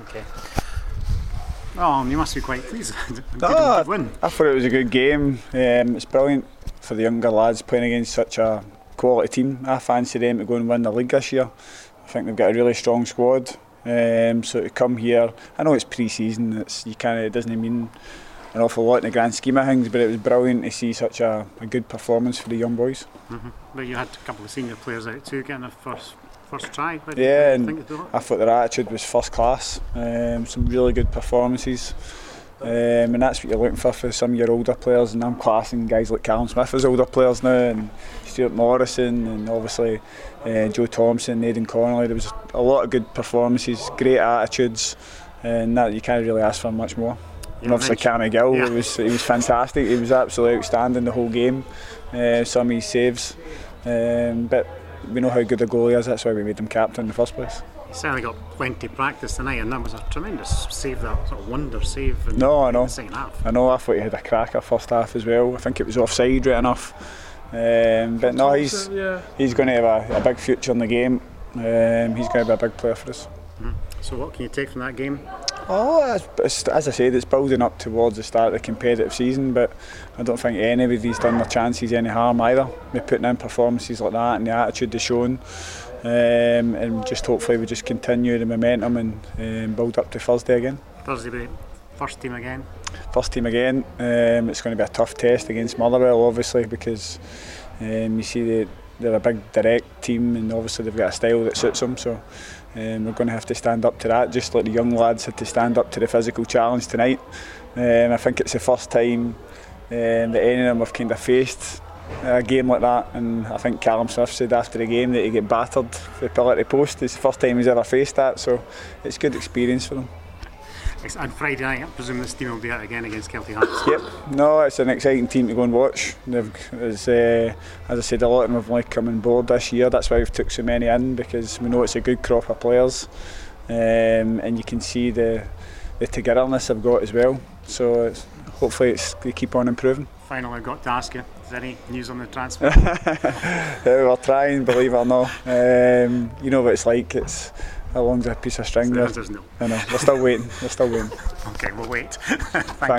Okay. Oh, you must be quite pleased. Good win. I thought it was a good game. It's brilliant for the younger lads playing against such a quality team. I fancy them to go and win the league this year. I think they've got a really strong squad. So to come here, I know it's pre-season. It doesn't mean an awful lot in the grand scheme of things, but it was brilliant to see such a good performance for the young boys. Mm-hmm. But you had a couple of senior players out too, getting a first try. Yeah, and I thought their attitude was first class. Some really good performances. And that's what you're looking for some of your older players, and I'm classing guys like Callum Smith as older players now, and Stuart Morrison, and obviously Joe Thompson, Aidan Connolly. There was a lot of good performances, great attitudes, and that you can't really ask for much more. And obviously Cammy Gill, he was fantastic. He was absolutely outstanding the whole game. Some of his saves, but we know how good a goalie is. That's why we made him captain in the first place. He certainly got plenty of practice tonight, and that was a tremendous save, that sort of wonder save in I know. the second half. I know, I thought he had a cracker first half as well. I think it was offside right enough. But no, he's going to have a big future in the game. He's going to be a big player for us. So what can you take from that game? Oh, as I said, it's building up towards the start of the competitive season, but I don't think anybody's done their chances any harm either. We're putting in performances like that and the attitude they're showing. And just hopefully we just continue the momentum and build up to Thursday again. Thursday will be first team again? First team again. It's going to be a tough test against Motherwell, obviously, because you see they're a big direct team, and obviously they've got a style that suits them, so we're going to have to stand up to that, just like the young lads had to stand up to the physical challenge tonight. I think it's the first time that any of them have kind of faced a game like that, and I think Callum Smith said after the game that he get battered for the pillar to post. It's the first time he's ever faced that, so it's a good experience for them. And Friday night, I presume this team will be out again against Kelty Hearts. Yep, no, it's an exciting team to go and watch. As I said, a lot of them have only come on board this year. That's why we've took so many in, because we know it's a good crop of players, and you can see the togetherness they've got as well. So hopefully they keep on improving. Finally, I've got to ask you, is there any news on the transfer? We're trying, believe it or not. You know what it's like. It's how long's a piece of string? There's no. I know. We're still waiting. Okay, we'll wait. Thanks.